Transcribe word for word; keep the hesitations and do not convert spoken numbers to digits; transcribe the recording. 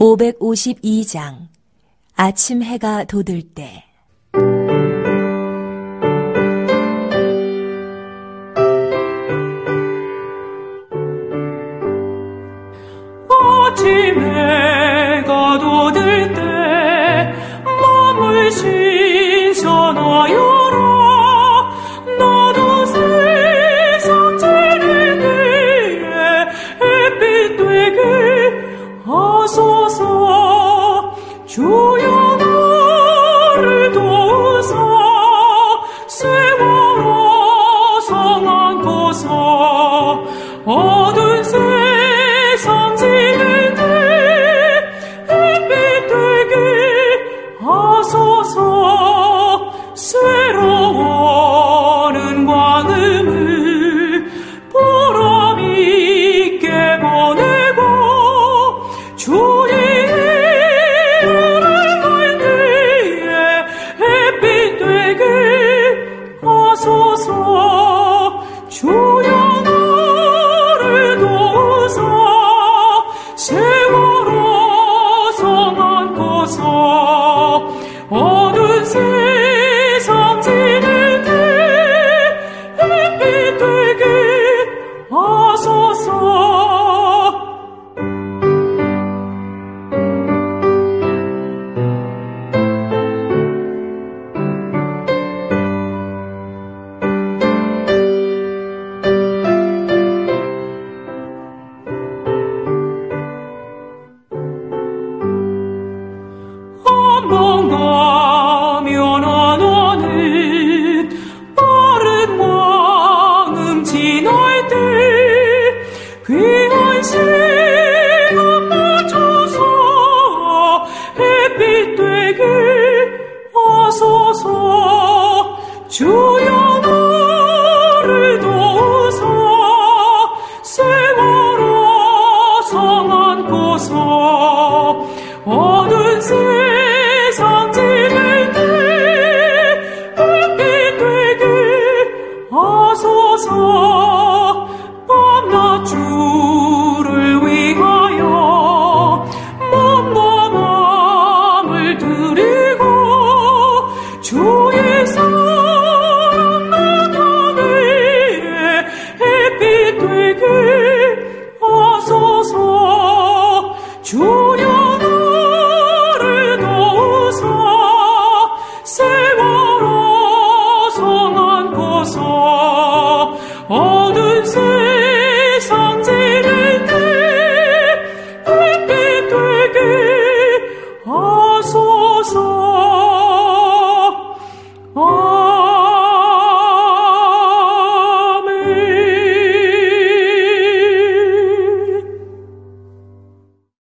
오백오십이 장 아침 해가 돋을 때. 아침 해가 돋을 때 마음을 신선하여라. 나도 세상 지낼 때에 햇빛 되게 하소서. 주여 나를 도우사 세워라 성안고서. 어두운 세상 지낼 때 햇빛 되게 하소서. 새로워는 광음을 보람있게 보내고 주의 이름을 갈 때에 햇빛 되게 하소서. 주여 나를 도우사 세워라 성안고서. 어두운 세상 지낼 때 햇빛 되게 하소서. 한번 가면 하나는 빠른 왕음 지날 때 귀한 시간 맞춰서 햇빛 되게 하소서. 주여 나를 도우사 세워라 성안고서. 어두운 세상 지낼 때 햇빛 되게 하소서. 밤낮 주를 위하여 몸과 마음을 드리고 주의 사랑 나타내 햇빛 되게 하소서. 주여